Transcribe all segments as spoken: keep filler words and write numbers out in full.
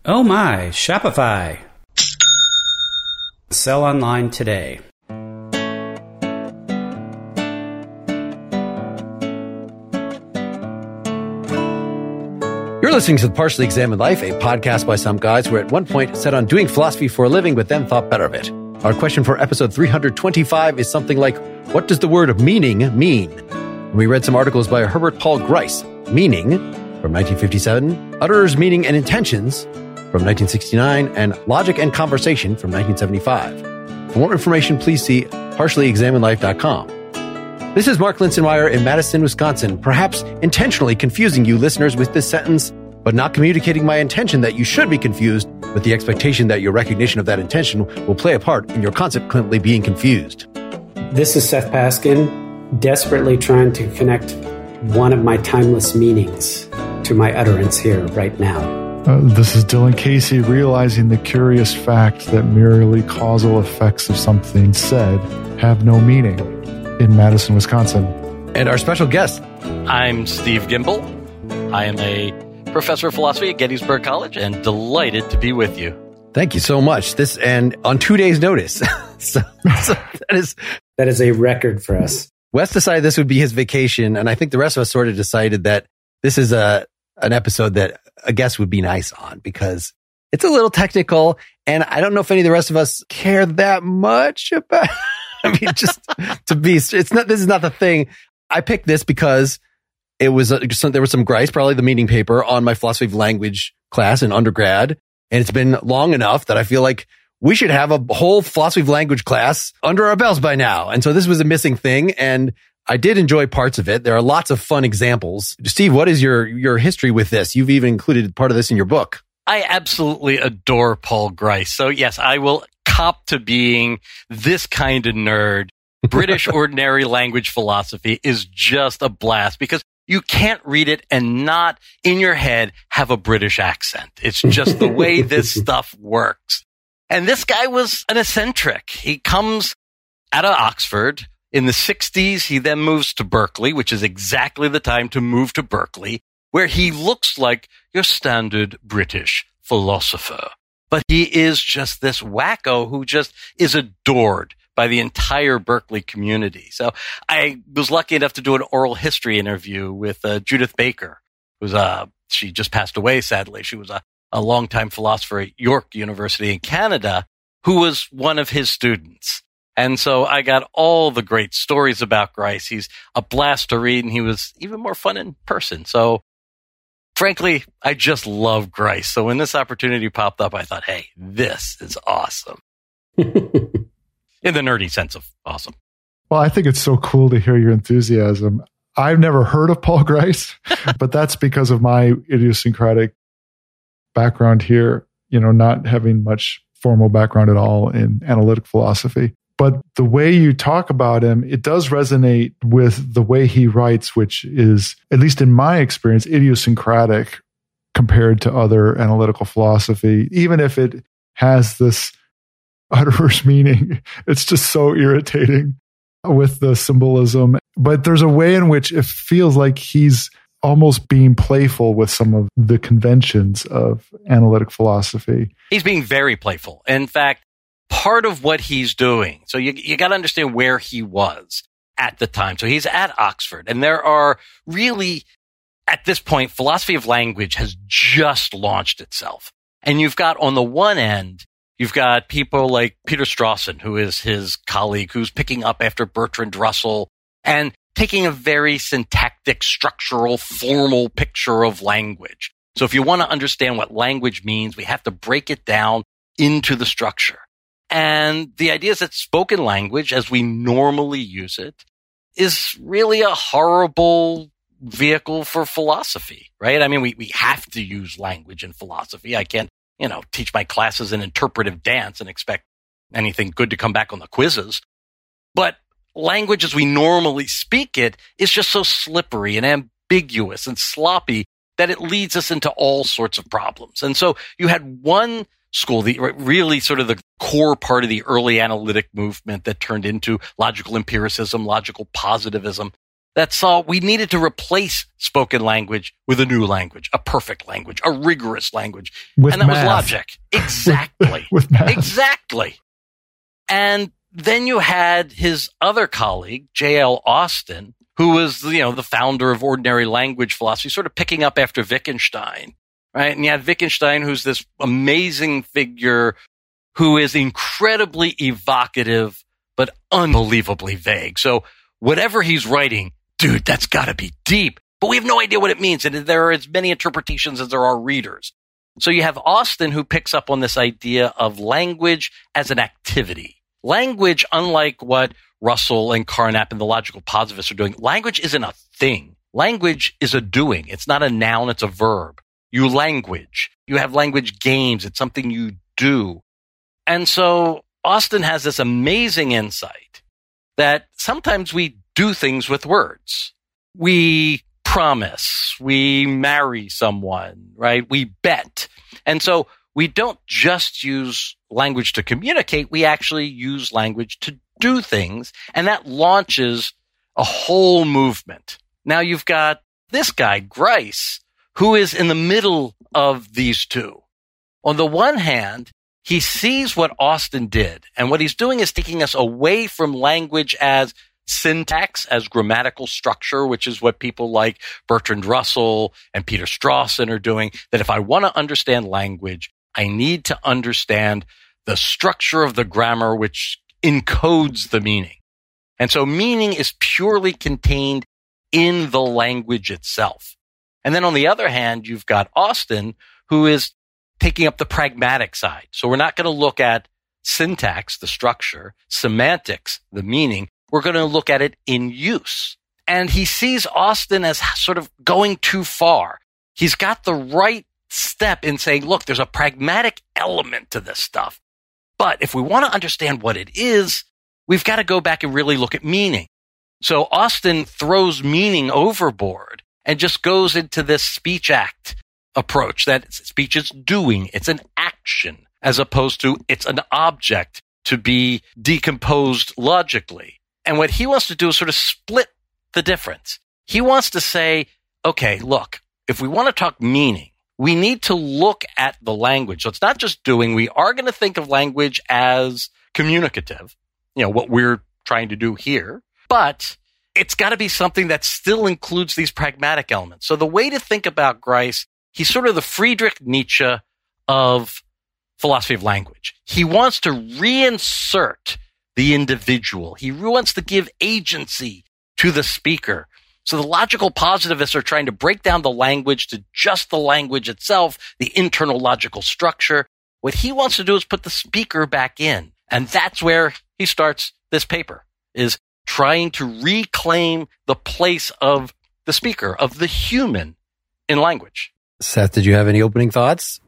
Oh my, Shopify. Sell online today. You're listening to The Partially Examined Life, a podcast by some guys who at one point set on doing philosophy for a living, but then thought better of it. Our question for episode three hundred twenty-five is something like, what does the word meaning mean? And we read some articles by Herbert Paul Grice, Meaning, from nineteen fifty-seven, Utterers, Meaning, and Intentions, from nineteen sixty-nine, and Logic and Conversation, from nineteen seventy-five. For more information, please see partially examined life dot com. This is Mark Linsenmeyer in Madison, Wisconsin, perhaps intentionally confusing you listeners with this sentence, but not communicating my intention that you should be confused with the expectation that your recognition of that intention will play a part in your consequently being confused. This is Seth Paskin, desperately trying to connect one of my timeless meanings to my utterance here right now. Uh, this is Dylan Casey, realizing the curious fact that merely causal effects of something said have no meaning, in Madison, Wisconsin. And our special guest. I'm Steve Gimbel. I am a professor of philosophy at Gettysburg College and delighted to be with you. Thank you so much. This and on two days' notice. so, so that is that is a record for us. Wes decided this would be his vacation, and I think the rest of us sort of decided that this is a an episode that a guest would be nice on because it's a little technical, and I don't know if any of the rest of us care that much about. I mean, just to be, it's not. This is not the thing. I picked this because it was a, some, there was some Grice, probably the meeting paper on my philosophy of language class in undergrad, and it's been long enough that I feel like we should have a whole philosophy of language class under our belts by now. And so this was a missing thing, and I did enjoy parts of it. There are lots of fun examples. Steve, what is your your history with this? You've even included part of this in your book. I absolutely adore Paul Grice. So yes, I will cop to being this kind of nerd. British ordinary language philosophy is just a blast because you can't read it and not in your head have a British accent. It's just the way this stuff works. And this guy was an eccentric. He comes out of Oxford in the sixties. He then moves to Berkeley, which is exactly the time to move to Berkeley, where he looks like your standard British philosopher. But he is just this wacko who just is adored by the entire Berkeley community. So I was lucky enough to do an oral history interview with uh, Judith Baker, who's uh, she just passed away, sadly. She was a, a longtime philosopher at York University in Canada who was one of his students. And so I got all the great stories about Grice. He's a blast to read, and he was even more fun in person. So frankly, I just love Grice. So when this opportunity popped up, I thought, hey, this is awesome. In the nerdy sense of awesome. Well, I think it's so cool to hear your enthusiasm. I've never heard of Paul Grice, but that's because of my idiosyncratic background here, you know, not having much formal background at all in analytic philosophy. But the way you talk about him, it does resonate with the way he writes, which is, at least in my experience, idiosyncratic compared to other analytical philosophy, even if it has this utterers meaning. It's just so irritating with the symbolism. But there's a way in which it feels like he's almost being playful with some of the conventions of analytic philosophy. He's being very playful. In fact, part of what he's doing, so you, you got to understand where he was at the time. So he's at Oxford, and there are really, at this point, philosophy of language has just launched itself. And you've got, on the one end, you've got people like Peter Strawson, who is his colleague, who's picking up after Bertrand Russell and taking a very syntactic, structural, formal picture of language. So if you want to understand what language means, we have to break it down into the structure. And the idea is that spoken language, as we normally use it, is really a horrible vehicle for philosophy, right? I mean, we, we have to use language in philosophy. I can't, you know, teach my classes in interpretive dance and expect anything good to come back on the quizzes. But language as we normally speak it is just so slippery and ambiguous and sloppy that it leads us into all sorts of problems. And so you had one school, the really sort of the core part of the early analytic movement that turned into logical empiricism, logical positivism, that saw we needed to replace spoken language with a new language, a perfect language, a rigorous language. With and that math. was logic. Exactly. With math. Exactly. And then you had his other colleague, J L Austin, who was, you know, the founder of ordinary language philosophy, sort of picking up after Wittgenstein, right? And you had Wittgenstein, who's this amazing figure who is incredibly evocative, but unbelievably vague. So whatever he's writing, dude, that's got to be deep, but we have no idea what it means. And there are as many interpretations as there are readers. So you have Austin, who picks up on this idea of language as an activity. Language, unlike what Russell and Carnap and the logical positivists are doing, language isn't a thing. Language is a doing. It's not a noun, it's a verb. You language. You have language games. It's something you do. And so Austin has this amazing insight that sometimes we do things with words. We promise, we marry someone, right? We bet. And so we don't just use language to communicate, we actually use language to do things, and that launches a whole movement. Now you've got this guy, Grice, who is in the middle of these two. On the one hand, he sees what Austin did, and what he's doing is taking us away from language as syntax, as grammatical structure, which is what people like Bertrand Russell and Peter Strawson are doing, that if I want to understand language, I need to understand the structure of the grammar, which encodes the meaning. And so meaning is purely contained in the language itself. And then on the other hand, you've got Austin, who is taking up the pragmatic side. So we're not going to look at syntax, the structure, semantics, the meaning. We're going to look at it in use. And he sees Austin as sort of going too far. He's got the right step in saying, look, there's a pragmatic element to this stuff. But if we want to understand what it is, we've got to go back and really look at meaning. So Austin throws meaning overboard and just goes into this speech act approach that speech is doing. It's an action as opposed to it's an object to be decomposed logically. And what he wants to do is sort of split the difference. He wants to say, okay, look, if we want to talk meaning, we need to look at the language. So it's not just doing. We are going to think of language as communicative, you know, what we're trying to do here. But it's got to be something that still includes these pragmatic elements. So the way to think about Grice, he's sort of the Friedrich Nietzsche of philosophy of language. He wants to reinsert the individual. He wants to give agency to the speaker. So the logical positivists are trying to break down the language to just the language itself, the internal logical structure. What he wants to do is put the speaker back in. And that's where he starts this paper, is trying to reclaim the place of the speaker, of the human in language. Seth, did you have any opening thoughts?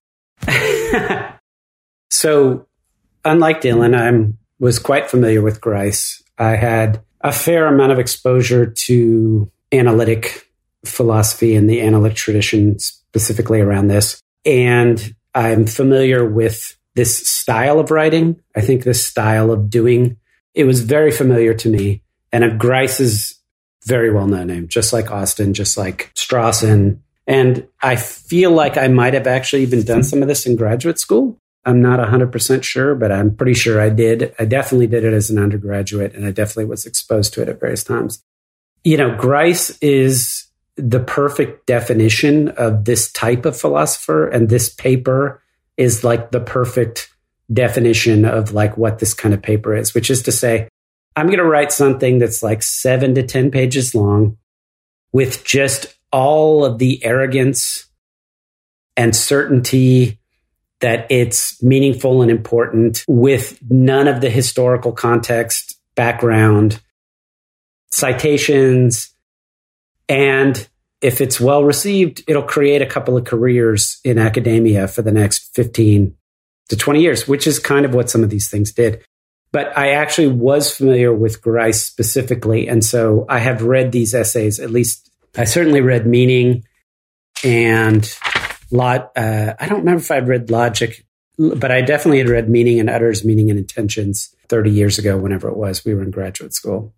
So, unlike Dylan, I was quite familiar with Grice. I had a fair amount of exposure to analytic philosophy and the analytic tradition specifically around this. And I'm familiar with this style of writing. I think this style of doing, it was very familiar to me. And Grice is very well-known name, just like Austin, just like Strawson. And I feel like I might have actually even done some of this in graduate school. I'm not one hundred percent sure, but I'm pretty sure I did. I definitely did it as an undergraduate, and I definitely was exposed to it at various times. You know, Grice is the perfect definition of this type of philosopher, and this paper is like the perfect definition of like what this kind of paper is, which is to say, I'm going to write something that's like seven to ten pages long with just all of the arrogance and certainty that it's meaningful and important, with none of the historical context, background, citations. And if it's well received, it'll create a couple of careers in academia for the next fifteen to twenty years, which is kind of what some of these things did. But I actually was familiar with Grice specifically. And so I have read these essays, at least I certainly read Meaning and Lot. Uh, I don't remember if I'd read Logic, but I definitely had read Meaning and Utters, Meaning and Intentions thirty years ago, whenever it was. We were in graduate school.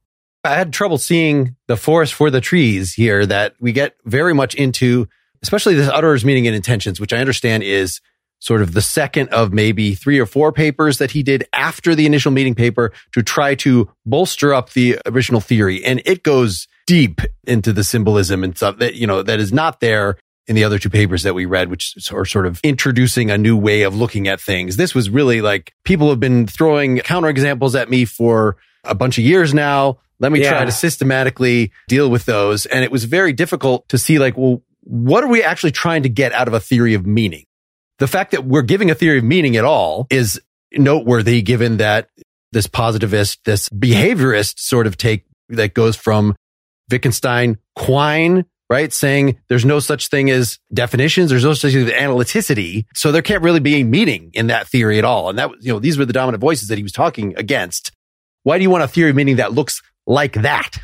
I had trouble seeing the forest for the trees here, that we get very much into, especially this utterers, meaning, and intentions, which I understand is sort of the second of maybe three or four papers that he did after the initial meaning paper to try to bolster up the original theory. And it goes deep into the symbolism and stuff that, you know, that is not there in the other two papers that we read, which are sort of introducing a new way of looking at things. This was really like, people have been throwing counterexamples at me for a bunch of years now. Let me yeah. try to systematically deal with those. And it was very difficult to see, like, well, what are we actually trying to get out of a theory of meaning? The fact that we're giving a theory of meaning at all is noteworthy, given that this positivist, this behaviorist sort of take that goes from Wittgenstein, Quine, right? Saying there's no such thing as definitions. There's no such thing as analyticity. So there can't really be a meaning in that theory at all. And that, you know, these were the dominant voices that he was talking against. Why do you want a theory of meaning that looks like that?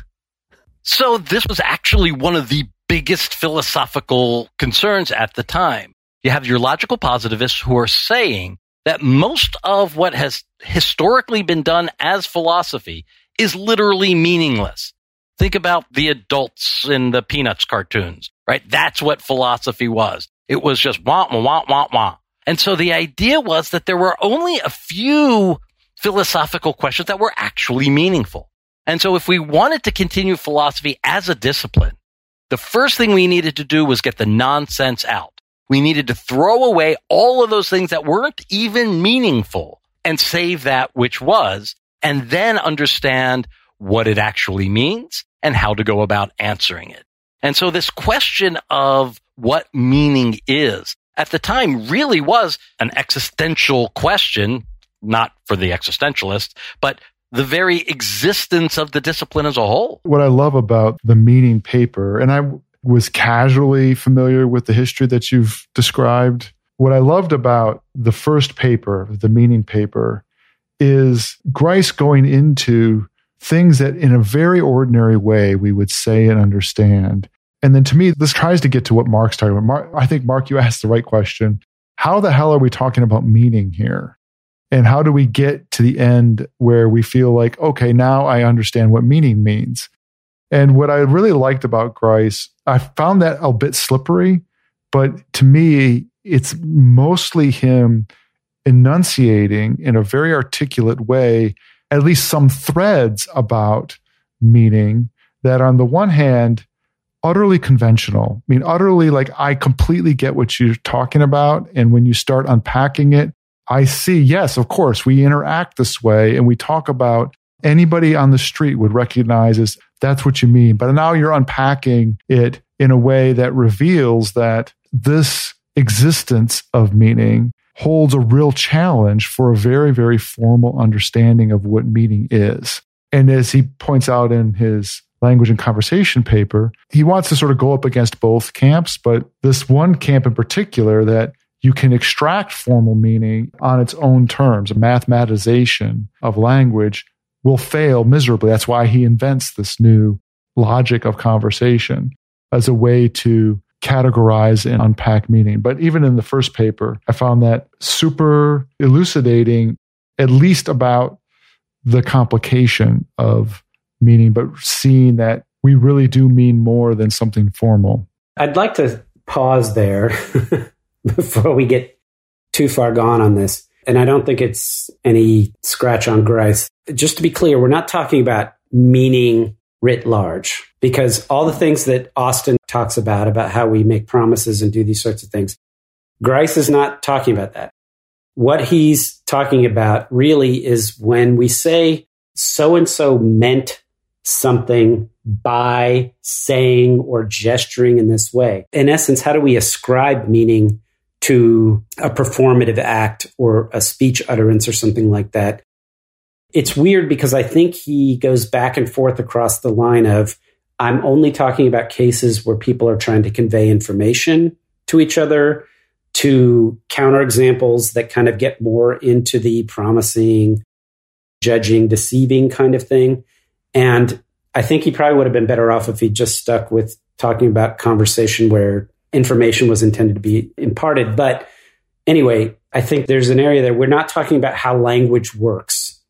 So this was actually one of the biggest philosophical concerns at the time. You have your logical positivists who are saying that most of what has historically been done as philosophy is literally meaningless. Think about the adults in the Peanuts cartoons, right? That's what philosophy was. It was just wah, wah, wah, wah, wah. And so the idea was that there were only a few philosophical questions that were actually meaningful. And so if we wanted to continue philosophy as a discipline, the first thing we needed to do was get the nonsense out. We needed to throw away all of those things that weren't even meaningful and save that which was, and then understand what it actually means and how to go about answering it. And so this question of what meaning is at the time really was an existential question, not for the existentialists, but the very existence of the discipline as a whole. What I love about the meaning paper, and I was casually familiar with the history that you've described. What I loved about the first paper, the meaning paper, is Grice going into things that in a very ordinary way we would say and understand. And then to me, this tries to get to what Mark's talking about. Mark, I think, Mark, you asked the right question. How the hell are we talking about meaning here? And how do we get to the end where we feel like, okay, now I understand what meaning means? And what I really liked about Grice, I found that a bit slippery, but to me, it's mostly him enunciating in a very articulate way, at least some threads about meaning that on the one hand, utterly conventional. I mean, utterly like, I completely get what you're talking about. And when you start unpacking it, I see, yes, of course, we interact this way and we talk about anybody on the street would recognize as that's what you mean. But now you're unpacking it in a way that reveals that this existence of meaning holds a real challenge for a very, very formal understanding of what meaning is. And as he points out in his language and conversation paper, he wants to sort of go up against both camps, but this one camp in particular that you can extract formal meaning on its own terms, a mathematization of language, will fail miserably. That's why he invents this new logic of conversation as a way to categorize and unpack meaning. But even in the first paper, I found that super elucidating, at least about the complication of meaning, but seeing that we really do mean more than something formal. I'd like to pause there before we get too far gone on this. And I don't think it's any scratch on Grice. Just to be clear, we're not talking about meaning writ large, because all the things that Austin talks about, about how we make promises and do these sorts of things, Grice is not talking about that. What he's talking about really is when we say so-and-so meant something by saying or gesturing in this way. In essence, how do we ascribe meaning to a performative act or a speech utterance or something like that? It's weird because I think he goes back and forth across the line of, I'm only talking about cases where people are trying to convey information to each other, to counterexamples that kind of get more into the promising, judging, deceiving kind of thing. And I think he probably would have been better off if he just stuck with talking about conversation where information was intended to be imparted. But anyway, I think there's an area there. We're not talking about how language works.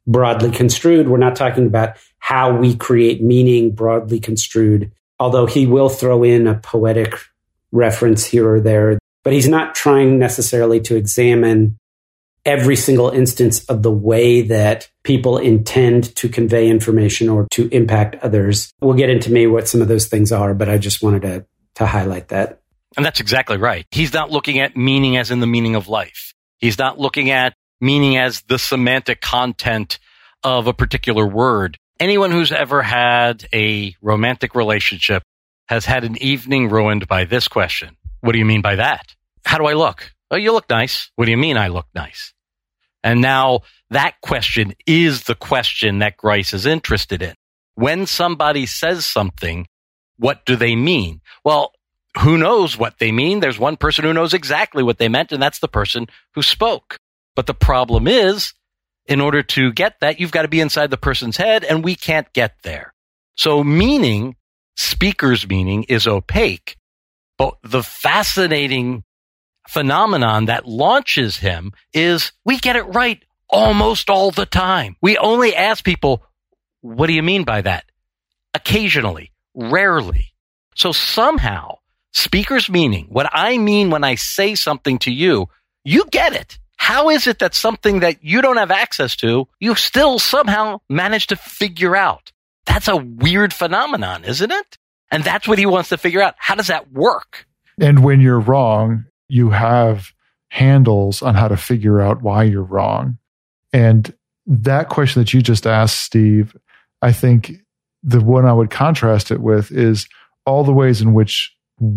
broadly construed. We're not talking about how we create meaning broadly construed, although he will throw in a poetic reference here or there. But he's not trying necessarily to examine every single instance of the way that people intend to convey information or to impact others. We'll get into maybe what some of those things are, but I just wanted to, to highlight that. And that's exactly right. He's not looking at meaning as in the meaning of life. He's not looking at meaning as the semantic content of a particular word. Anyone who's ever had a romantic relationship has had an evening ruined by this question. What do you mean by that? How do I look? Oh, you look nice. What do you mean I look nice? And now that question is the question that Grice is interested in. When somebody says something, what do they mean? Well, who knows what they mean? There's one person who knows exactly what they meant, and that's the person who spoke. But the problem is, in order to get that, you've got to be inside the person's head, and we can't get there. So meaning, speaker's meaning, is opaque. But the fascinating phenomenon that launches him is we get it right almost all the time. We only ask people, what do you mean by that? Occasionally, rarely. So somehow, speaker's meaning, what I mean when I say something to you, you get it. How is it that something that you don't have access to, you still somehow manage to figure out? That's a weird phenomenon, isn't it? And that's what he wants to figure out. How does that work? And when you're wrong, you have handles on how to figure out why you're wrong. And that question that you just asked, Steve, I think the one I would contrast it with is all the ways in which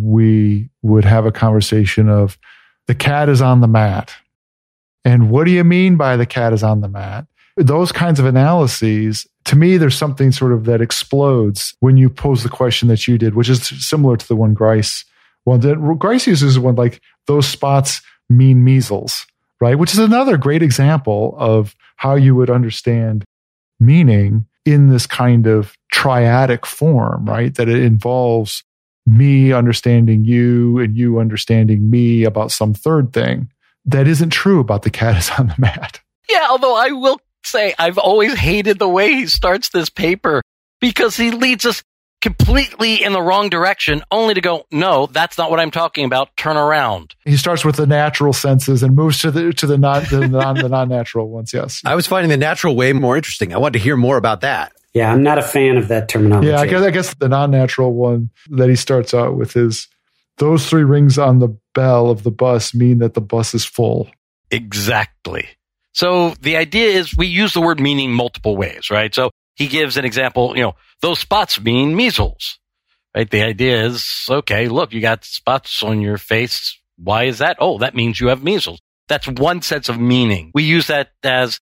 we would have a conversation of the cat is on the mat. And what do you mean by the cat is on the mat? Those kinds of analyses, to me, there's something sort of that explodes when you pose the question that you did, which is similar to the one Grice. Well, Grice uses one like those spots mean measles, right? Which is another great example of how you would understand meaning in this kind of triadic form, right? That it involves me understanding you and you understanding me about some third thing. That isn't true about the cat is on the mat. Yeah, although I will say I've always hated the way he starts this paper because he leads us completely in the wrong direction, only to go, no, that's not what I'm talking about. Turn around. He starts with the natural senses and moves to the to the non the non the non-natural ones. Yes, I was finding the natural way more interesting. I wanted to hear more about that. Yeah, I'm not a fan of that terminology. Yeah, I guess I guess the non-natural one that he starts out with is those three rings on the bell of the bus mean that the bus is full. Exactly. So the idea is we use the word meaning multiple ways, right? So he gives an example, you know, those spots mean measles, right? The idea is, okay, look, you got spots on your face. Why is that? Oh, that means you have measles. That's one sense of meaning. We use that as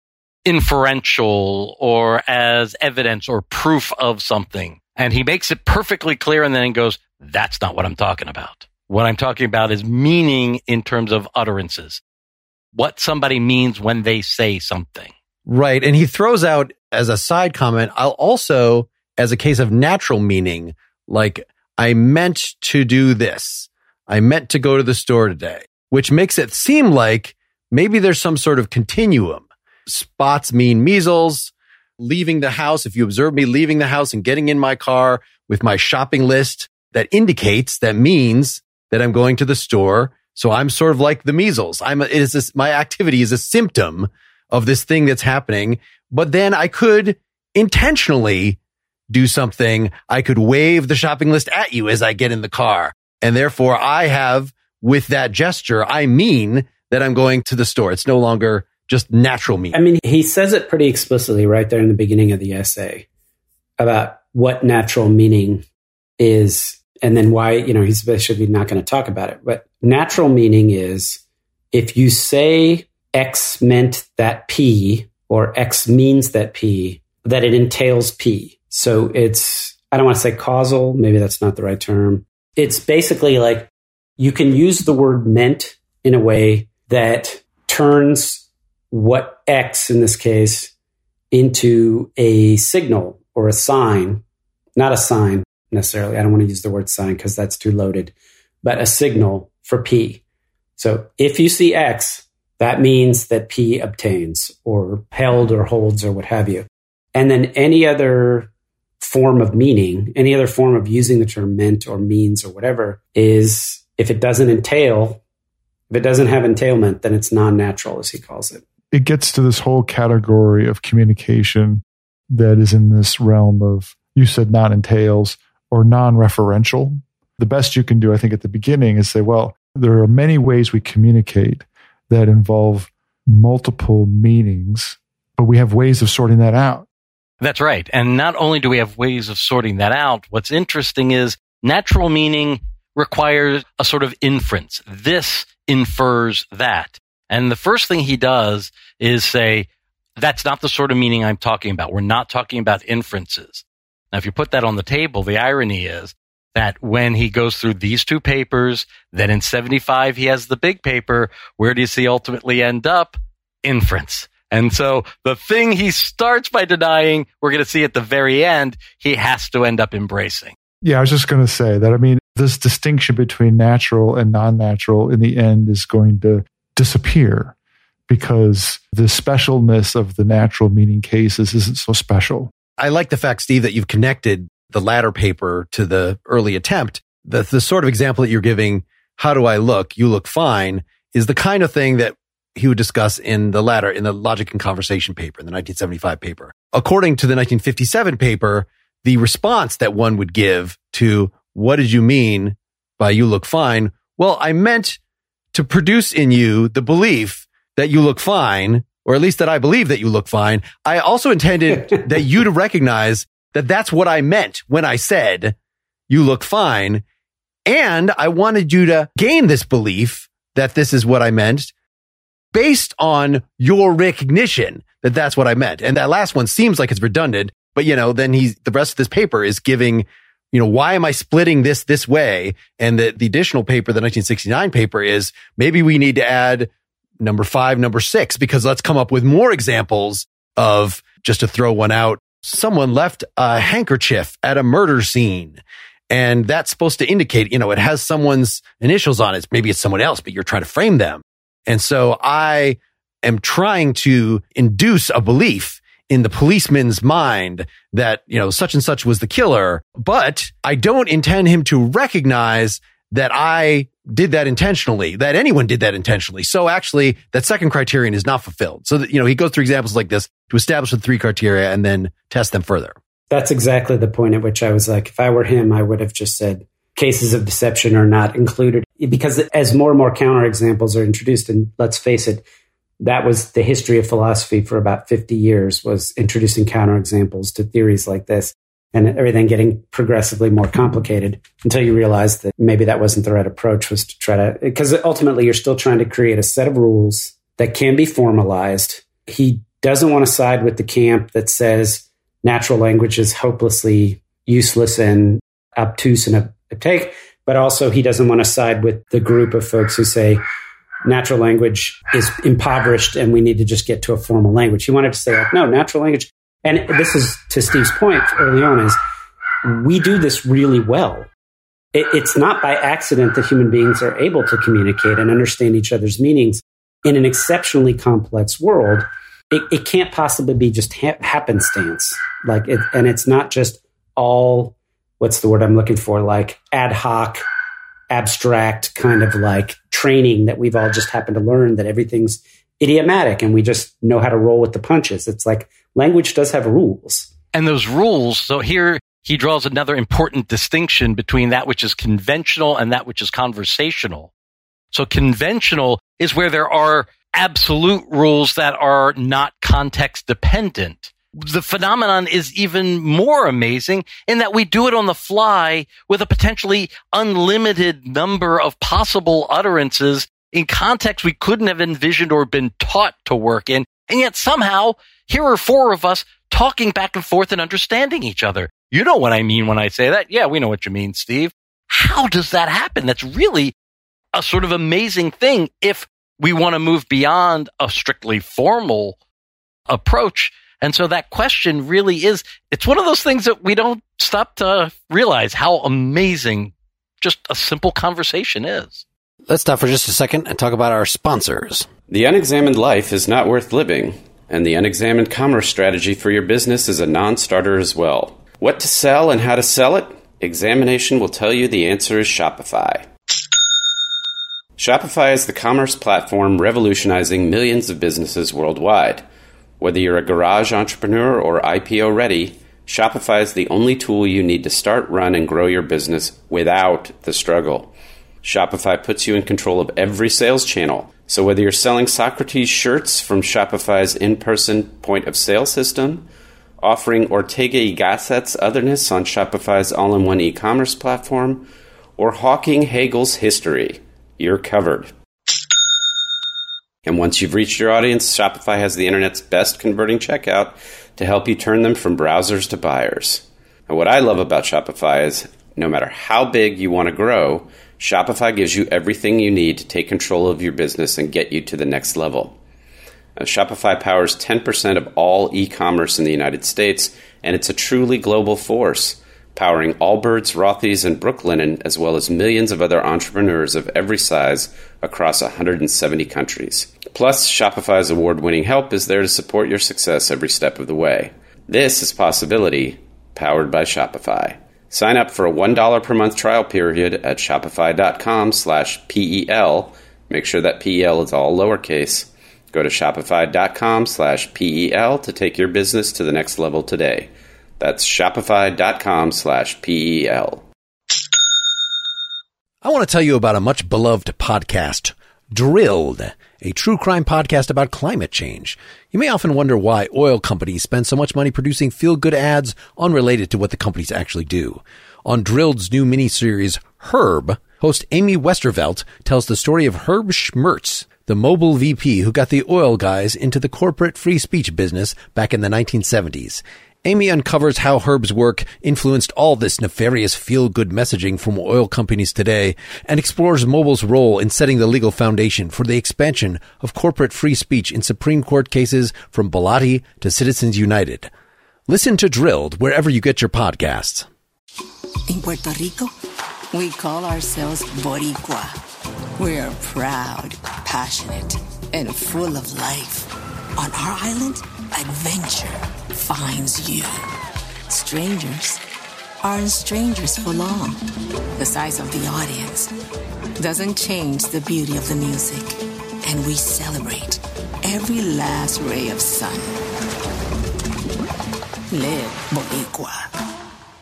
inferential or as evidence or proof of something. And he makes it perfectly clear and then he goes, that's not what I'm talking about. What I'm talking about is meaning in terms of utterances. What somebody means when they say something. Right. And he throws out as a side comment, I'll also, as a case of natural meaning, like I meant to do this. I meant to go to the store today, which makes it seem like maybe there's some sort of continuum. Spots mean measles. Leaving the house, if you observe me leaving the house and getting in my car with my shopping list, that indicates, that means that I'm going to the store. So I'm sort of like the measles. I'm a, it is this, my activity is a symptom of this thing that's happening. But then I could intentionally do something. I could wave the shopping list at you as I get in the car. And therefore I have, with that gesture, I mean that I'm going to the store. It's no longer just natural meaning. I mean, he says it pretty explicitly right there in the beginning of the essay about what natural meaning is. And then why, you know, he's basically not going to talk about it. But natural meaning is if you say X meant that P or X means that P, that it entails P. So it's, I don't want to say causal. Maybe that's not the right term. It's basically like you can use the word meant in a way that turns what X in this case into a signal or a sign, not a sign necessarily. I don't want to use the word sign because that's too loaded, but a signal for P. So if you see X, That means that P obtains or held or holds or what have you. And then any other form of meaning, any other form of using the term meant or means or whatever is, if it doesn't entail, if it doesn't have entailment, then it's non-natural, as he calls it. It gets to this whole category of communication that is in this realm of, you said non-entails or non-referential. The best you can do, I think, at the beginning is say, well, there are many ways we communicate that involve multiple meanings, but we have ways of sorting that out. That's right. And not only do we have ways of sorting that out, what's interesting is natural meaning requires a sort of inference. This infers that. And the first thing he does is say, that's not the sort of meaning I'm talking about. We're not talking about inferences. Now, if you put that on the table, the irony is that when he goes through these two papers, then in seventy-five, he has the big paper. Where does he ultimately end up? Inference. And so the thing he starts by denying, we're going to see at the very end, he has to end up embracing. Yeah, I was just going to say that, I mean, this distinction between natural and non-natural in the end is going to disappear because the specialness of the natural meaning cases isn't so special. I like the fact, Steve, that you've connected the latter paper to the early attempt. The, the sort of example that you're giving, how do I look? You look fine, is the kind of thing that he would discuss in the latter, in the Logic and Conversation paper, in the nineteen seventy-five paper. According to the nineteen fifty-seven paper, the response that one would give to what did you mean by you look fine? Well, I meant to produce in you the belief that you look fine, or at least that I believe that you look fine. I also intended that you to recognize that that's what I meant when I said you look fine. And I wanted you to gain this belief that this is what I meant based on your recognition that that's what I meant. And that last one seems like it's redundant, but you know, then he's, the rest of this paper is giving, you know, why am I splitting this this way? And the, the additional paper, the nineteen sixty-nine paper, is maybe we need to add number five, number six, because let's come up with more examples of, just to throw one out, someone left a handkerchief at a murder scene. And that's supposed to indicate, you know, it has someone's initials on it. Maybe it's someone else, but you're trying to frame them. And so I am trying to induce a belief in the policeman's mind that, you know, such and such was the killer, but I don't intend him to recognize that I did that intentionally, that anyone did that intentionally. So actually, that second criterion is not fulfilled. So that, you know, he goes through examples like this to establish the three criteria and then test them further. That's exactly the point at which I was like, if I were him, I would have just said cases of deception are not included, because as more and more counterexamples are introduced, and let's face it, that was the history of philosophy for about fifty years, was introducing counterexamples to theories like this, and everything getting progressively more complicated until you realize that maybe that wasn't the right approach, was to try to, because ultimately you're still trying to create a set of rules that can be formalized. He doesn't want to side with the camp that says natural language is hopelessly useless and obtuse and opaque, but also he doesn't want to side with the group of folks who say natural language is impoverished and we need to just get to a formal language. He wanted to say, like, no, natural language, and this is to Steve's point early on, is we do this really well. It, it's not by accident that human beings are able to communicate and understand each other's meanings in an exceptionally complex world. It, it can't possibly be just ha- happenstance. Like, it, and it's not just all, what's the word I'm looking for? Like ad hoc, abstract kind of like training that we've all just happened to learn that everything's idiomatic and we just know how to roll with the punches. It's like language does have rules. And those rules, so here he draws another important distinction between that which is conventional and that which is conversational. So conventional is where there are absolute rules that are not context dependent. The phenomenon is even more amazing in that we do it on the fly with a potentially unlimited number of possible utterances in contexts we couldn't have envisioned or been taught to work in. And yet somehow here are four of us talking back and forth and understanding each other. You know what I mean when I say that? Yeah, we know what you mean, Steve. How does that happen? That's really a sort of amazing thing if we want to move beyond a strictly formal approach. And so that question really is, it's one of those things that we don't stop to realize how amazing just a simple conversation is. Let's stop for just a second and talk about our sponsors. The unexamined life is not worth living, and the unexamined commerce strategy for your business is a non-starter as well. What to sell and how to sell it? Examination will tell you the answer is Shopify. Shopify is the commerce platform revolutionizing millions of businesses worldwide. Whether you're a garage entrepreneur or I P O ready, Shopify is the only tool you need to start, run, and grow your business without the struggle. Shopify puts you in control of every sales channel. So whether you're selling Socrates shirts from Shopify's in-person point-of-sale system, offering Ortega y Gasset's otherness on Shopify's all-in-one e-commerce platform, or hawking Hegel's history, you're covered. And once you've reached your audience, Shopify has the internet's best converting checkout to help you turn them from browsers to buyers. And what I love about Shopify is no matter how big you want to grow, Shopify gives you everything you need to take control of your business and get you to the next level. Now, Shopify powers ten percent of all e-commerce in the United States, and it's a truly global force, powering Allbirds, Rothy's, and Brooklinen, as well as millions of other entrepreneurs of every size across one hundred seventy countries. Plus, Shopify's award-winning help is there to support your success every step of the way. This is Possibility, powered by Shopify. Sign up for a one dollar per month trial period at shopify.com slash P-E-L. Make sure that P E L is all lowercase. Go to shopify.com slash P-E-L to take your business to the next level today. That's shopify.com slash P-E-L. I want to tell you about a much beloved podcast, Drilled, a true crime podcast about climate change. You may often wonder why oil companies spend so much money producing feel-good ads unrelated to what the companies actually do. On Drilled's new miniseries, Herb, host Amy Westervelt tells the story of Herb Schmertz, the mobile V P who got the oil guys into the corporate free speech business back in the nineteen seventies. Amy uncovers how Herb's work influenced all this nefarious feel-good messaging from oil companies today and explores Mobile's role in setting the legal foundation for the expansion of corporate free speech in Supreme Court cases from Bilotti to Citizens United. Listen to Drilled wherever you get your podcasts. In Puerto Rico, we call ourselves Boricua. We're proud, passionate, and full of life. On our island, adventure finds you. Strangers aren't strangers for long. The size of the audience doesn't change the beauty of the music. And we celebrate every last ray of sun. Live Boricua.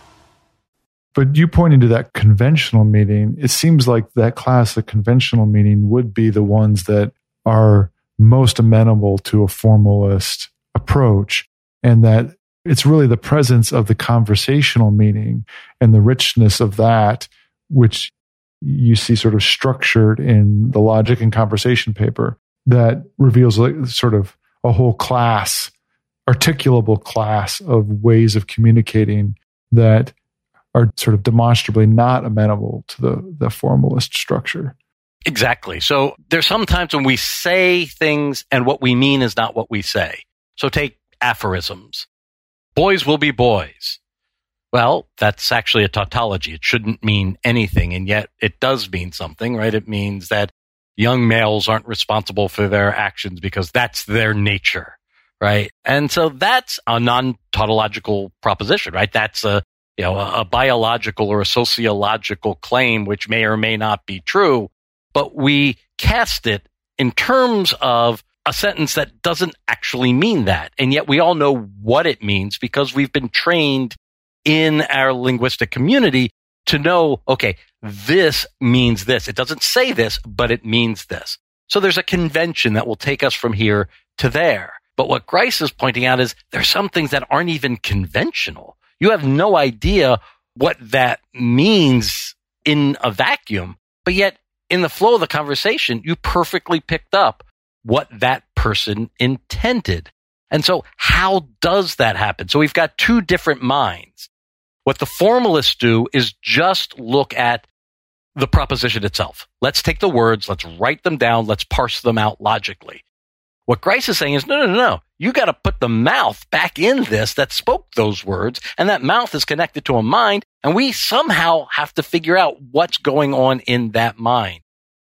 But you pointing to that conventional meaning, it seems like that class of conventional meaning would be the ones that are most amenable to a formalist approach, and that it's really the presence of the conversational meaning and the richness of that, which you see sort of structured in the logic and conversation paper, that reveals like sort of a whole class, articulable class of ways of communicating that are sort of demonstrably not amenable to the, the formalist structure. Exactly. So there's sometimes when we say things and what we mean is not what we say. So take aphorisms. Boys will be boys. Well, that's actually a tautology. It shouldn't mean anything, and yet it does mean something, right? It means that young males aren't responsible for their actions because that's their nature, right? And so that's a non-tautological proposition, right? That's a, you know, a, a biological or a sociological claim which may or may not be true, but we cast it in terms of a sentence that doesn't actually mean that. And yet we all know what it means because we've been trained in our linguistic community to know, okay, this means this. It doesn't say this, but it means this. So there's a convention that will take us from here to there. But what Grice is pointing out is there's some things that aren't even conventional. You have no idea what that means in a vacuum, but yet in the flow of the conversation, you perfectly picked up what that person intended. And so how does that happen? So we've got two different minds. What the formalists do is just look at the proposition itself. Let's take the words, let's write them down, let's parse them out logically. What Grice is saying is, no, no, no, no. You got to put the mouth back in this that spoke those words, and that mouth is connected to a mind, and we somehow have to figure out what's going on in that mind.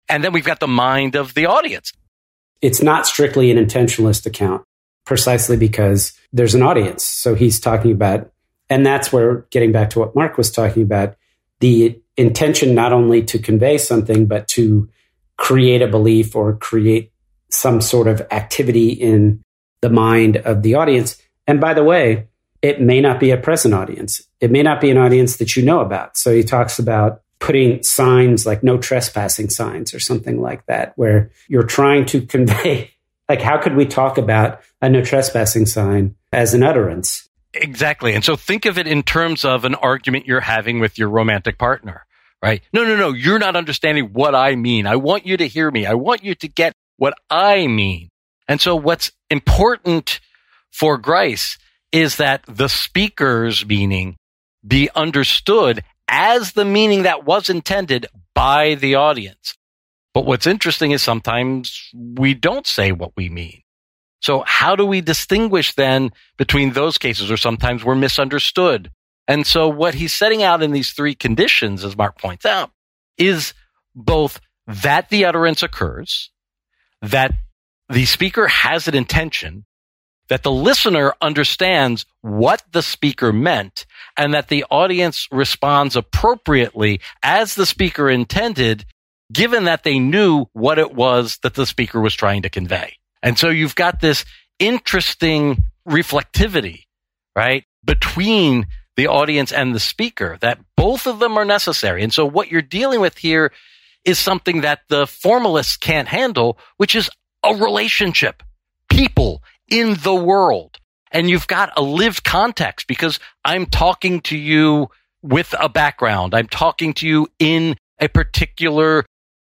And then we've got the mind of the audience. It's not strictly an intentionalist account, precisely because there's an audience. So he's talking about, and that's where, getting back to what Mark was talking about, the intention not only to convey something, but to create a belief or create some sort of activity in the mind of the audience. And by the way, it may not be a present audience. It may not be an audience that you know about. So he talks about putting signs like no trespassing signs or something like that, where you're trying to convey, like, how could we talk about a no trespassing sign as an utterance? Exactly. And so think of it in terms of an argument you're having with your romantic partner, right? No, no, no, you're not understanding what I mean. I want you to hear me. I want you to get what I mean. And so what's important for Grice is that the speaker's meaning be understood as the meaning that was intended by the audience. But what's interesting is sometimes we don't say what we mean. So how do we distinguish then between those cases, or sometimes we're misunderstood? And so what he's setting out in these three conditions, as Mark points out, is both that the utterance occurs, that the speaker has an intention, that the listener understands what the speaker meant, and that the audience responds appropriately as the speaker intended, given that they knew what it was that the speaker was trying to convey. And so you've got this interesting reflectivity, right, between the audience and the speaker, that both of them are necessary. And so what you're dealing with here is something that the formalists can't handle, which is a relationship, people in the world. And you've got a lived context, because I'm talking to you with a background. I'm talking to you in a particular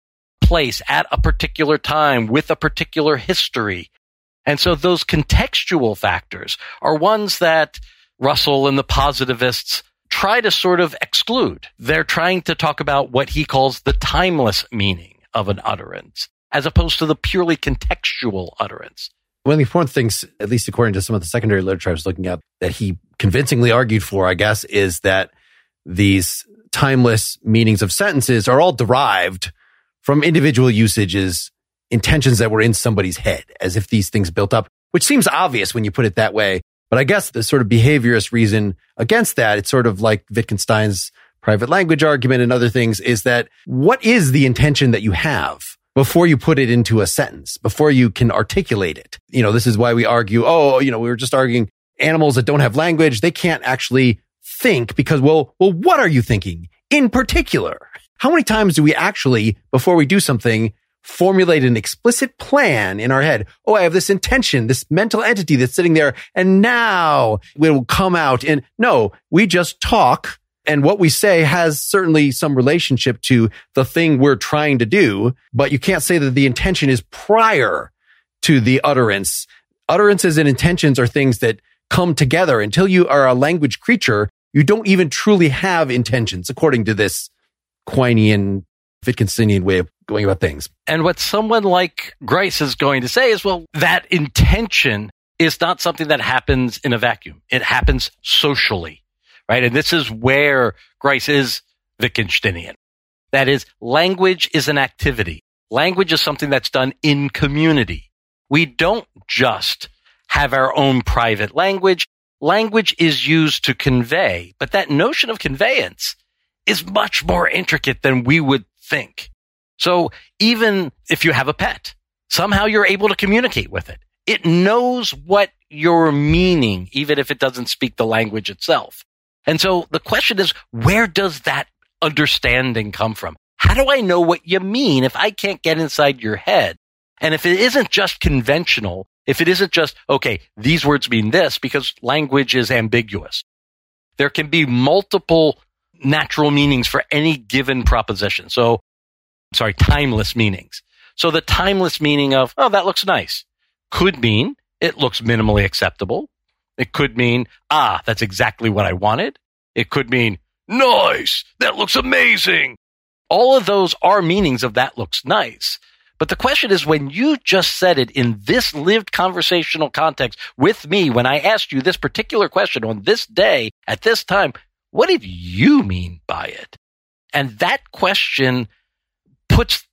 place at a particular time with a particular history. And so those contextual factors are ones that Russell and the positivists try to sort of exclude. They're trying to talk about what he calls the timeless meaning of an utterance, as opposed to the purely contextual utterance. One of the important things, at least according to some of the secondary literature I was looking at, that he convincingly argued for, I guess, is that these timeless meanings of sentences are all derived from individual usages, intentions that were in somebody's head, as if these things built up, which seems obvious when you put it that way. But I guess the sort of behaviorist reason against that, it's sort of like Wittgenstein's private language argument and other things, is that what is the intention that you have before you put it into a sentence, before you can articulate it? You know, this is why we argue, oh, you know, we were just arguing animals that don't have language, they can't actually think because, well, well, what are you thinking in particular? How many times do we actually, before we do something, formulate an explicit plan in our head? Oh, I have this intention, this mental entity that's sitting there, and now it will come out. And no, we just talk, and what we say has certainly some relationship to the thing we're trying to do, but you can't say that the intention is prior to the utterance. Utterances and intentions are things that come together. Until you are a language creature, you don't even truly have intentions, according to this Quinean, Wittgensteinian way of going about things. And what someone like Grice is going to say is, well, that intention is not something that happens in a vacuum. It happens socially, right? And this is where Grice is Wittgensteinian. That is, language is an activity. Language is something that's done in community. We don't just have our own private language. Language is used to convey, but that notion of conveyance is much more intricate than we would think. So even if you have a pet, somehow you're able to communicate with it. It knows what you're meaning, even if it doesn't speak the language itself. And so the question is, where does that understanding come from? How do I know what you mean if I can't get inside your head? And if it isn't just conventional, if it isn't just, okay, these words mean this, because language is ambiguous. There can be multiple natural meanings for any given proposition. So, sorry, timeless meanings. So the timeless meaning of, oh, that looks nice, could mean it looks minimally acceptable. It could mean, ah, that's exactly what I wanted. It could mean, nice, that looks amazing. All of those are meanings of that looks nice. But the question is, when you just said it in this lived conversational context with me, when I asked you this particular question on this day at this time, what did you mean by it? And that question puts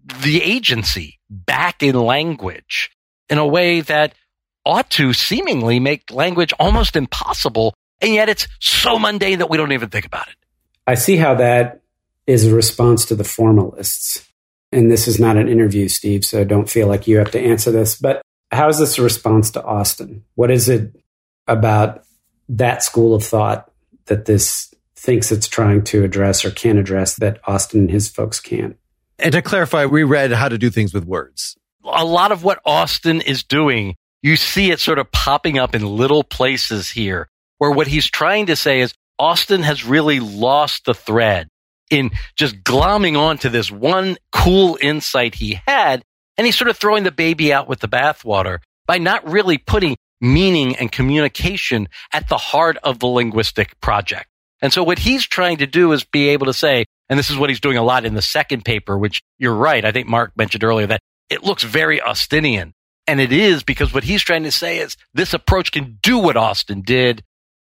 the agency back in language in a way that ought to seemingly make language almost impossible. And yet it's so mundane that we don't even think about it. I see how that is a response to the formalists. And this is not an interview, Steve, so don't feel like you have to answer this. But how is this a response to Austin? What is it about that school of thought that this thinks it's trying to address or can address that Austin and his folks can't? And to clarify, we read How to Do Things with Words. A lot of what Austin is doing, you see it sort of popping up in little places here, where what he's trying to say is Austin has really lost the thread in just glomming onto this one cool insight he had, and he's sort of throwing the baby out with the bathwater by not really putting meaning and communication at the heart of the linguistic project. And so what he's trying to do is be able to say, and this is what he's doing a lot in the second paper, which you're right, I think Mark mentioned earlier, that it looks very Austinian. And it is, because what he's trying to say is this approach can do what Austin did,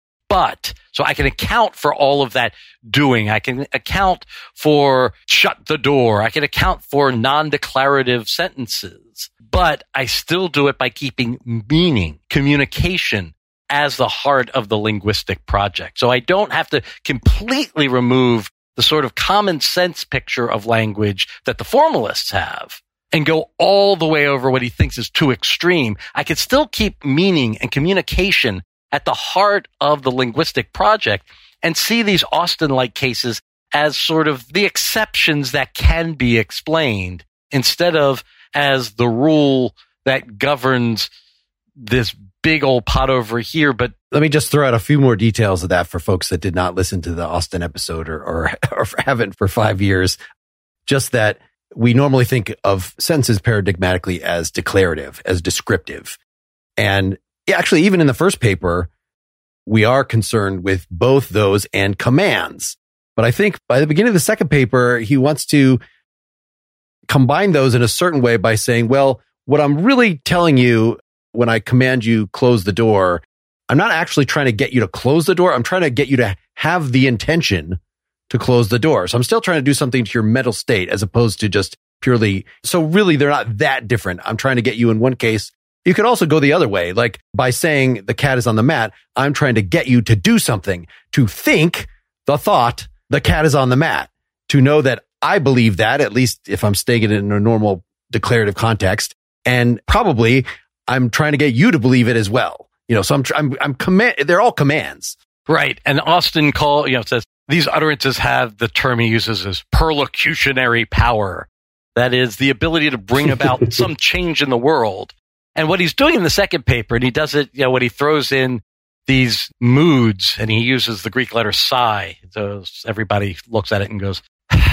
but so I can account for all of that doing. I can account for shut the door. I can account for non-declarative sentences, but I still do it by keeping meaning, communication as the heart of the linguistic project. So I don't have to completely remove the sort of common sense picture of language that the formalists have and go all the way over what he thinks is too extreme. I can still keep meaning and communication at the heart of the linguistic project and see these Austin-like cases as sort of the exceptions that can be explained instead of as the rule that governs this big old pot over here. But let me just throw out a few more details of that for folks that did not listen to the Austin episode or, or, or haven't for five years. Just that we normally think of sentences paradigmatically as declarative, as descriptive. And actually, even in the first paper, we are concerned with both those and commands. But I think by the beginning of the second paper, he wants to combine those in a certain way by saying, well, what I'm really telling you when I command you close the door, I'm not actually trying to get you to close the door. I'm trying to get you to have the intention to close the door. So I'm still trying to do something to your mental state as opposed to just purely. So really, they're not that different. I'm trying to get you in one case. You could also go the other way, like by saying the cat is on the mat. I'm trying to get you to do something, to think the thought the cat is on the mat, to know that I believe that, at least if I'm stating it in a normal declarative context. And probably I'm trying to get you to believe it as well. You know, so I'm, I'm, I'm command, they're all commands. Right. And Austin call, you know, says these utterances have the term he uses as perlocutionary power. That is the ability to bring about some change in the world. And what he's doing in the second paper, and he does it, you know, when he throws in these moods and he uses the Greek letter psi, so everybody looks at it and goes,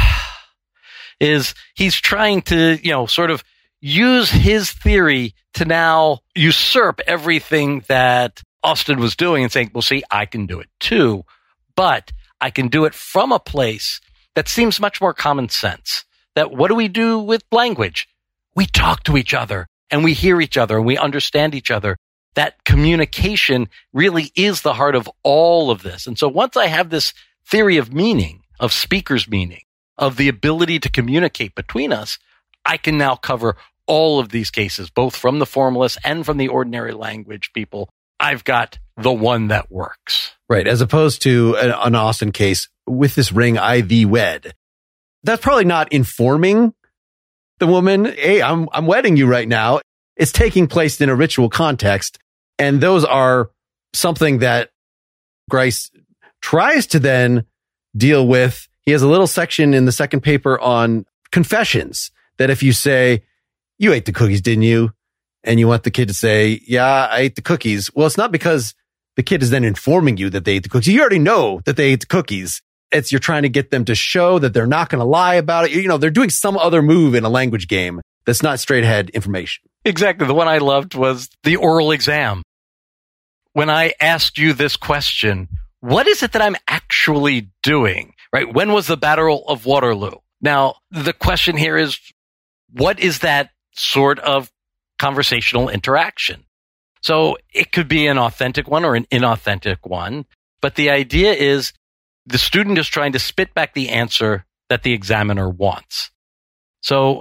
is he's trying to, you know, sort of use his theory to now usurp everything that Austin was doing and saying, well, see, I can do it too, but I can do it from a place that seems much more common sense. That what do we do with language? We talk to each other and we hear each other and we understand each other. That communication really is the heart of all of this. And so once I have this theory of meaning, of speaker's meaning, of the ability to communicate between us, I can now cover all of these cases, both from the formalists and from the ordinary language people. I've got the one that works. Right. As opposed to an Austin case, with this ring, I thee wed. That's probably not informing the woman. Hey, I'm, I'm wedding you right now. It's taking place in a ritual context. And those are something that Grice tries to then deal with. He has a little section in the second paper on confessions that if you say, you ate the cookies, didn't you? And you want the kid to say, yeah, I ate the cookies. Well, it's not because the kid is then informing you that they ate the cookies. You already know that they ate the cookies. It's you're trying to get them to show that they're not going to lie about it. You know, they're doing some other move in a language game that's not straight ahead information. Exactly. The one I loved was the oral exam. When I asked you this question, what is it that I'm actually doing? Right? When was the Battle of Waterloo? Now, the question here is, what is that sort of conversational interaction? So it could be an authentic one or an inauthentic one, but the idea is the student is trying to spit back the answer that the examiner wants. So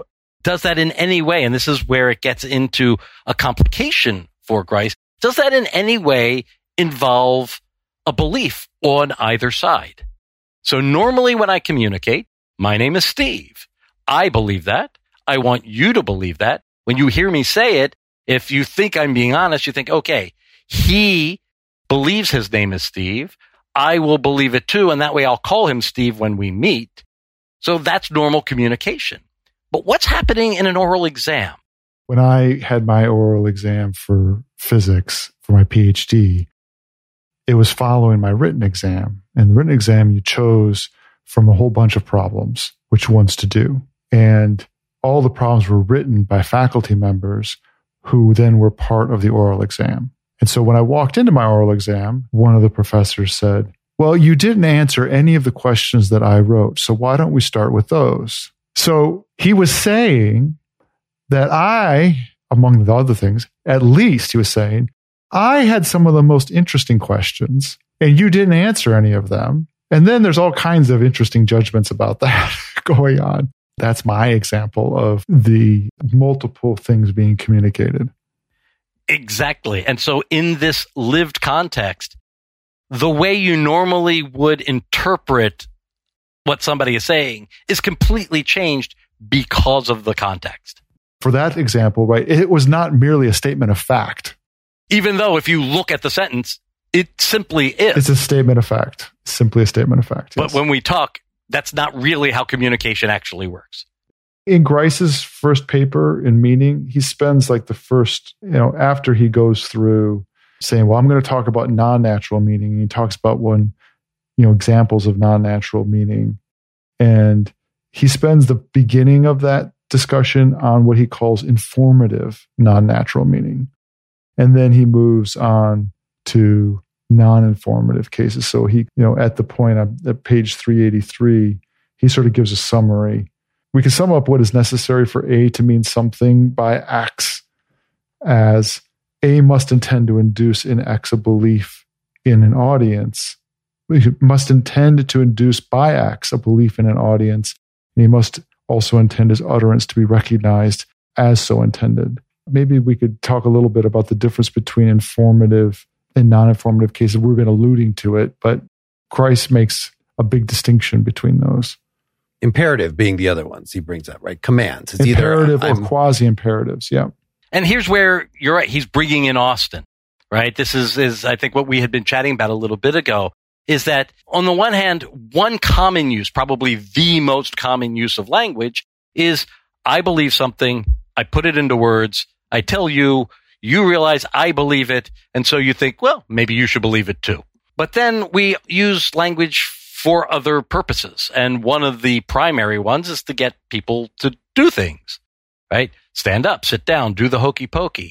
does that in any way, and this is where it gets into a complication for Grice, does that in any way involve a belief on either side? So normally when I communicate, my name is Steve. I believe that. I want you to believe that. When you hear me say it, if you think I'm being honest, you think, okay, he believes his name is Steve. I will believe it too, and that way I'll call him Steve when we meet. So that's normal communication. But what's happening in an oral exam? When I had my oral exam for physics for my PhD, it was following my written exam. And the written exam, you chose from a whole bunch of problems, which ones to do. And all the problems were written by faculty members who then were part of the oral exam. And so when I walked into my oral exam, one of the professors said, well, you didn't answer any of the questions that I wrote, so why don't we start with those? So he was saying that I, among the other things, at least he was saying, I had some of the most interesting questions and you didn't answer any of them. And then there's all kinds of interesting judgments about that going on. That's my example of the multiple things being communicated. Exactly. And so in this lived context, the way you normally would interpret what somebody is saying is completely changed because of the context. For that example, right, it was not merely a statement of fact. Even though if you look at the sentence, it simply is. It's a statement of fact. Simply a statement of fact. But yes. when we talk, that's not really how communication actually works. In Grice's first paper in Meaning, he spends like the first, you know, after he goes through saying, well, I'm going to talk about non-natural meaning. And he talks about one, you know, examples of non-natural meaning. And he spends the beginning of that discussion on what he calls informative non-natural meaning. And then he moves on to non-informative cases. So he, you know, at the point on, at page three eighty-three, he sort of gives a summary. We can sum up what is necessary for A to mean something by X as A must intend to induce in X a belief in an audience. He must intend to induce by X a belief in an audience, and he must also intend his utterance to be recognized as so intended. Maybe we could talk a little bit about the difference between informative and non-informative cases. We've been alluding to it, but Grice makes a big distinction between those. Imperative being the other ones he brings up, right? Commands. It's Imperative either, or quasi-imperatives, yeah. And here's where you're right. He's bringing in Austin, right? This is, is, I think, what we had been chatting about a little bit ago, is that on the one hand, one common use, probably the most common use of language, is I believe something, I put it into words, I tell you, you realize I believe it, and so you think, well, maybe you should believe it too. But then we use language for other purposes, and one of the primary ones is to get people to do things, right? Stand up, sit down, do the hokey pokey.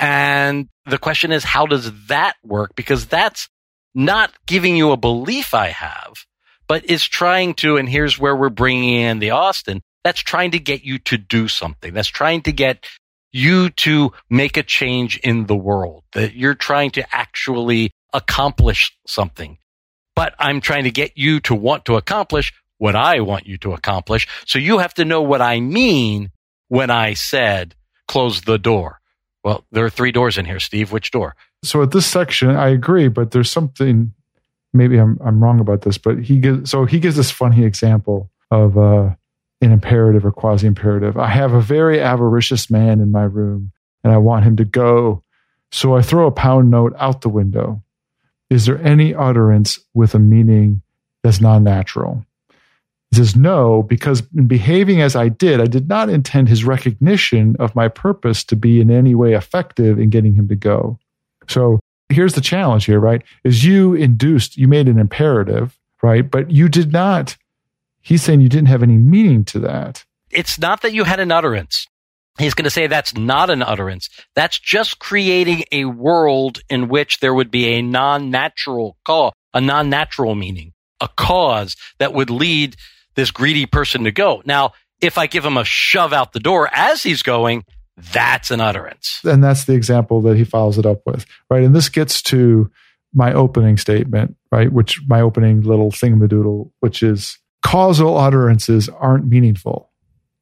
And the question is, how does that work? Because that's not giving you a belief I have, but is trying to, and here's where we're bringing in the Austin, that's trying to get you to do something. That's trying to get you to make a change in the world, that you're trying to actually accomplish something. But I'm trying to get you to want to accomplish what I want you to accomplish. So you have to know what I mean when I said, close the door. Well, there are three doors in here, Steve. Which door? So at this section, I agree, but there's something, maybe I'm I'm wrong about this, but he gives, so he gives this funny example of uh, an imperative or quasi-imperative. I have a very avaricious man in my room and I want him to go. So I throw a pound note out the window. Is there any utterance with a meaning that's non-natural? He says, no, because in behaving as I did, I did not intend his recognition of my purpose to be in any way effective in getting him to go. So here's the challenge here, right? Is you induced, you made an imperative, right? But you did not, he's saying you didn't have any meaning to that. It's not that you had an utterance. He's going to say that's not an utterance. That's just creating a world in which there would be a non-natural cause, a non-natural meaning, a cause that would lead this greedy person to go. Now, if I give him a shove out the door as he's going, that's an utterance. And that's the example that he follows it up with, right? And this gets to my opening statement, right? Which my opening little thingamadoodle, which is causal utterances aren't meaningful.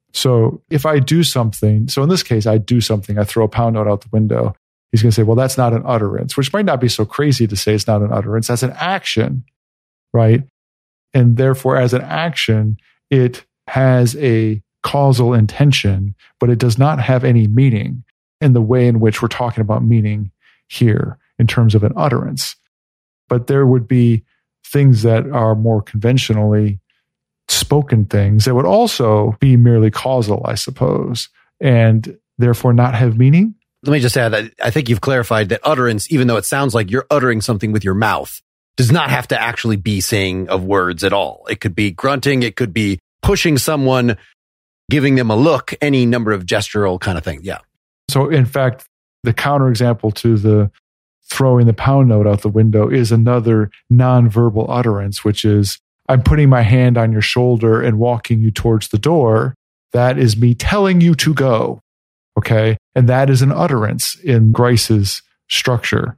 So if I do something, so in this case, I do something, I throw a pound note out the window. He's going to say, well, that's not an utterance, which might not be so crazy to say it's not an utterance. That's an action, right? And therefore, as an action, it has a causal intention, but it does not have any meaning in the way in which we're talking about meaning here in terms of an utterance. But there would be things that are more conventionally spoken things that would also be merely causal, I suppose, and therefore not have meaning. Let me just add that I think you've clarified that utterance, even though it sounds like you're uttering something with your mouth, does not have to actually be saying of words at all. It could be grunting. It could be pushing someone, giving them a look, any number of gestural kind of thing. Yeah. So in fact, the counterexample to the throwing the pound note out the window is another nonverbal utterance, which is I'm putting my hand on your shoulder and walking you towards the door. That is me telling you to go. Okay. And that is an utterance in Grice's structure.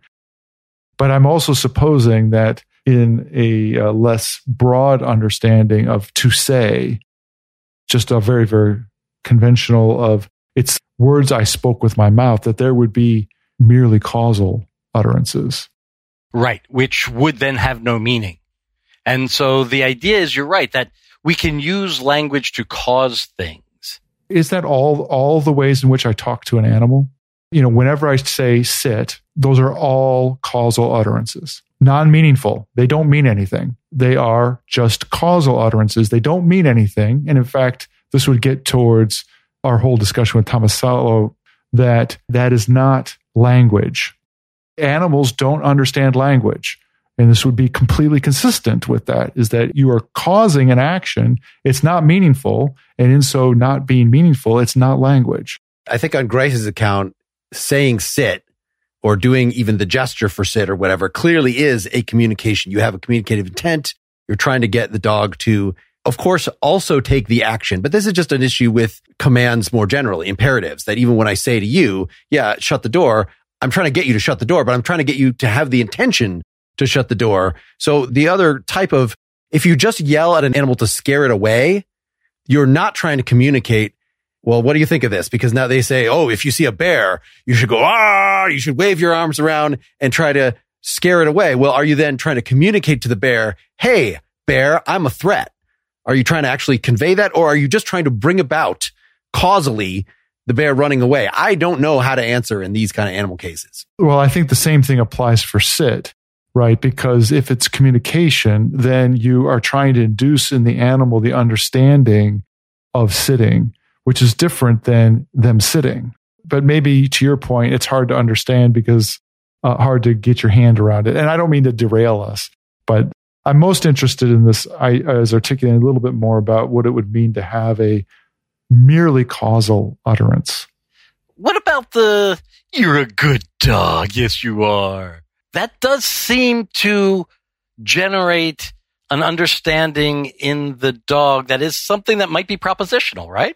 But I'm also supposing that in a, a less broad understanding of to say, just a very, very conventional of it's words I spoke with my mouth, that there would be merely causal utterances. Right, which would then have no meaning. And so the idea is, you're right, that we can use language to cause things. Is that all, all the ways in which I talk to an animal? You know, whenever I say sit, those are all causal utterances. Non-meaningful. They don't mean anything. They are just causal utterances. They don't mean anything. And in fact, this would get towards our whole discussion with Tomasello that that is not language. Animals don't understand language. And this would be completely consistent with that, is that you are causing an action. It's not meaningful. And in so not being meaningful, it's not language. I think on Grice's account, saying sit or doing even the gesture for sit or whatever clearly is a communication. You have a communicative intent. You're trying to get the dog to, of course, also take the action. But this is just an issue with commands more generally, imperatives, that even when I say to you, yeah, shut the door, I'm trying to get you to shut the door, but I'm trying to get you to have the intention to shut the door. So the other type of, if you just yell at an animal to scare it away, you're not trying to communicate, well, what do you think of this? Because now they say, oh, if you see a bear, you should go, ah, you should wave your arms around and try to scare it away. Well, are you then trying to communicate to the bear, hey, bear, I'm a threat? Are you trying to actually convey that? Or are you just trying to bring about causally the bear running away? I don't know how to answer in these kind of animal cases. Well, I think the same thing applies for sit, right? Because if it's communication, then you are trying to induce in the animal the understanding of sitting, which is different than them sitting. But maybe to your point, it's hard to understand because uh, hard to get your hand around it. And I don't mean to derail us, but I'm most interested in this. I, I was articulating a little bit more about what it would mean to have a merely causal utterance. What about the, you're a good dog, yes you are? That does seem to generate an understanding in the dog that is something that might be propositional, right?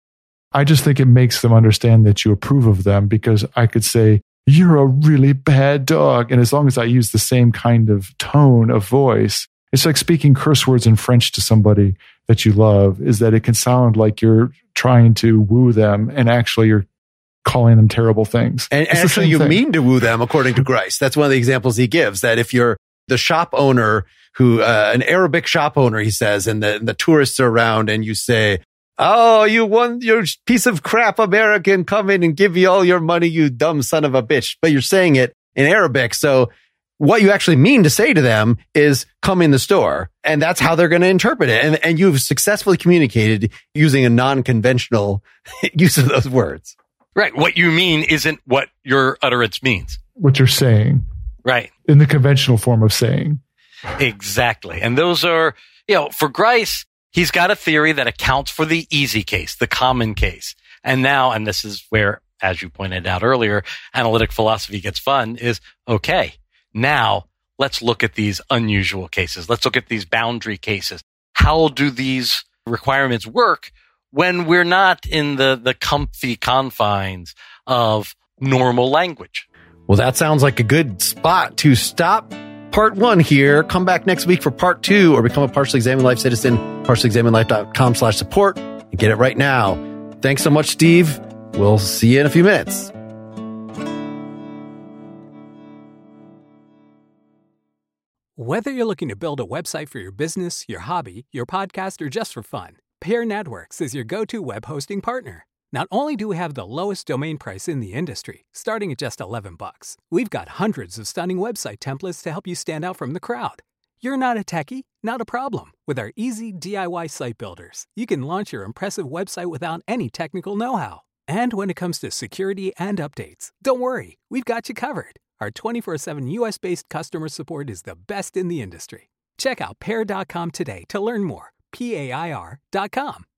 I just think it makes them understand that you approve of them, because I could say, you're a really bad dog. And as long as I use the same kind of tone of voice, it's like speaking curse words in French to somebody that you love, is that it can sound like you're trying to woo them and actually you're calling them terrible things. And it's actually you thing. mean to woo them, according to Grice. That's one of the examples he gives, that if you're the shop owner who, uh, an Arabic shop owner, he says, and the, and the tourists are around and you say, oh, you want your piece of crap American, come in and give you all your money, you dumb son of a bitch. But you're saying it in Arabic. So what you actually mean to say to them is come in the store. And that's how they're going to interpret it. And, and you've successfully communicated using a non-conventional use of those words. Right. What you mean isn't what your utterance means. What you're saying. Right. In the conventional form of saying. Exactly. And those are, you know, for Grice, he's got a theory that accounts for the easy case, the common case. And now, and this is where, as you pointed out earlier, analytic philosophy gets fun, is, okay, now let's look at these unusual cases. Let's look at these boundary cases. How do these requirements work when we're not in the, the comfy confines of normal language? Well, that sounds like a good spot to stop part one here. Come back next week for part two, or become a Partially Examined Life citizen, partially examined life dot com slash support. and get it right now. Thanks so much, Steve. We'll see you in a few minutes. Whether you're looking to build a website for your business, your hobby, your podcast, or just for fun, Pair Networks is your go-to web hosting partner. Not only do we have the lowest domain price in the industry, starting at just eleven bucks, we've got hundreds of stunning website templates to help you stand out from the crowd. You're not a techie? Not a problem. With our easy D I Y site builders, you can launch your impressive website without any technical know-how. And when it comes to security and updates, don't worry, we've got you covered. Our twenty-four seven U S-based customer support is the best in the industry. Check out pair dot com today to learn more. P A I R dot com.